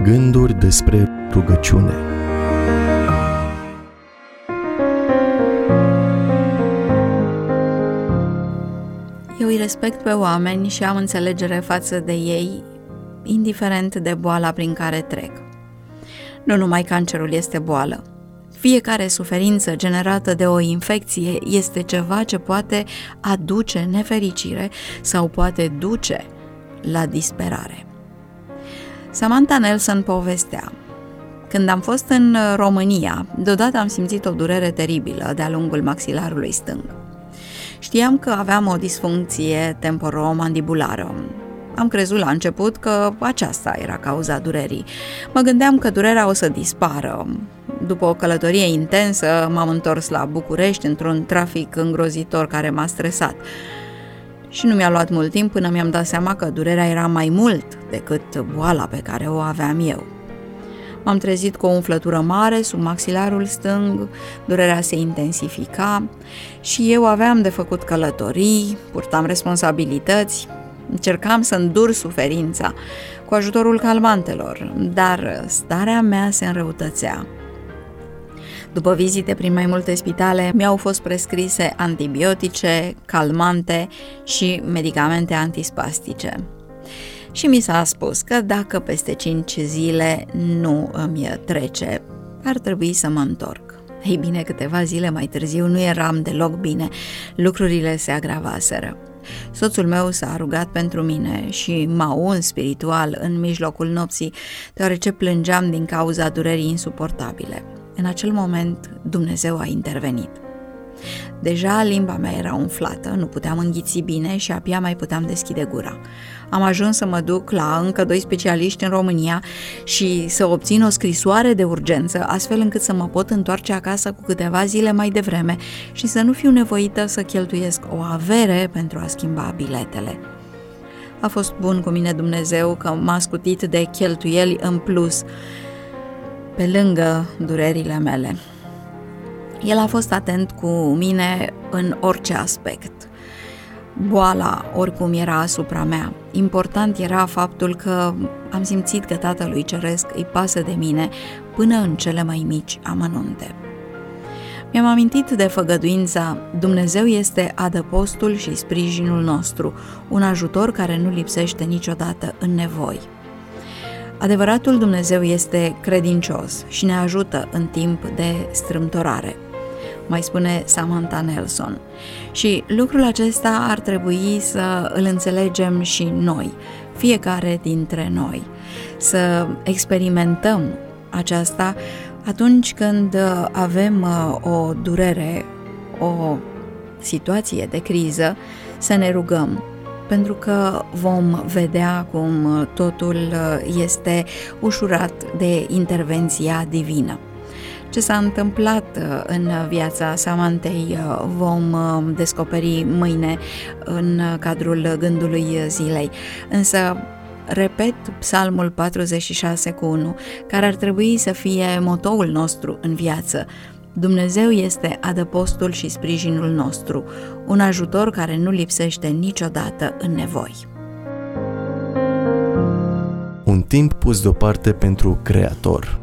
Gânduri despre rugăciune. Eu îi respect pe oameni și am înțelegere față de ei, indiferent de boala prin care trec. Nu numai cancerul este boală. Fiecare suferință generată de o infecție este ceva ce poate aduce nefericire sau poate duce la disperare. Samantha Nelson povestea: când am fost în România, deodată am simțit o durere teribilă de-a lungul maxilarului stâng. Știam că aveam o disfuncție temporomandibulară. Am crezut la început că aceasta era cauza durerii. Mă gândeam că durerea o să dispară. După o călătorie intensă, m-am întors la București într-un trafic îngrozitor care m-a stresat. Și nu mi-a luat mult timp până mi-am dat seama că durerea era mai mult decât boala pe care o aveam eu. M-am trezit cu o umflătură mare sub maxilarul stâng, durerea se intensifica și eu aveam de făcut călătorii, purtam responsabilități, încercam să îndur suferința cu ajutorul calmantelor, dar starea mea se înrăutățea. După vizite prin mai multe spitale, mi-au fost prescrise antibiotice, calmante și medicamente antispastice. Și mi s-a spus că dacă peste 5 zile nu îmi trece, ar trebui să mă întorc. Ei bine, câteva zile mai târziu nu eram deloc bine, lucrurile se agravaseră. Soțul meu s-a rugat pentru mine și m-a uns spiritual în mijlocul nopții, deoarece plângeam din cauza durerii insuportabile. În acel moment, Dumnezeu a intervenit. Deja limba mea era umflată, nu puteam înghiți bine și abia mai puteam deschide gura. Am ajuns să mă duc la încă 2 specialiști în România și să obțin o scrisoare de urgență, astfel încât să mă pot întoarce acasă cu câteva zile mai devreme și să nu fiu nevoită să cheltuiesc o avere pentru a schimba biletele. A fost bun cu mine Dumnezeu că m-a scutit de cheltuieli în plus, pe lângă durerile mele. El a fost atent cu mine în orice aspect. Boala oricum era asupra mea. Important era faptul că am simțit că Tatălui Ceresc îi pasă de mine până în cele mai mici amănunte. Mi-am amintit de făgăduința: Dumnezeu este adăpostul și sprijinul nostru, un ajutor care nu lipsește niciodată în nevoi. Adevăratul Dumnezeu este credincios și ne ajută în timp de strâmtorare, mai spune Samantha Nelson. Și lucrul acesta ar trebui să îl înțelegem și noi, fiecare dintre noi, să experimentăm aceasta atunci când avem o durere, o situație de criză, să ne rugăm, pentru că vom vedea cum totul este ușurat de intervenția divină. Ce s-a întâmplat în viața Samanthei vom descoperi mâine în cadrul gândului zilei. Însă, repet Psalmul 46:1, care ar trebui să fie motoul nostru în viață. Dumnezeu este adăpostul și sprijinul nostru, un ajutor care nu lipsește niciodată în nevoi. Un timp pus deoparte pentru Creator.